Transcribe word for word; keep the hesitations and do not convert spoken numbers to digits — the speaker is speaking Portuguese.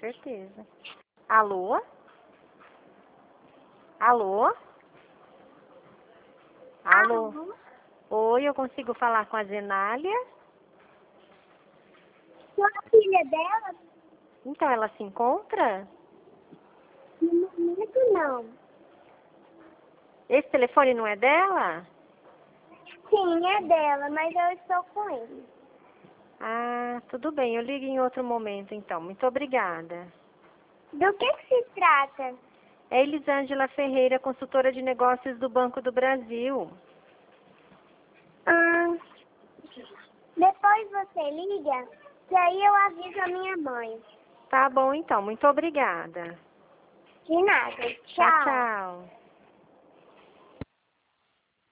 certeza. Alô? Alô? Alô? Alô? Oi, eu consigo falar com a Zenália? Sou a filha dela? Então, ela se encontra? No momento, não. Esse telefone não é dela? Sim, é dela, mas eu estou com ele. Ah, tudo bem, eu ligo em outro momento, então. Muito obrigada. Do que que se trata? É Elisângela Ferreira, consultora de negócios do Banco do Brasil. Ah, depois você liga, que aí eu aviso a minha mãe. Tá bom, então. Muito obrigada. De nada. Tchau, Tchau. tchau.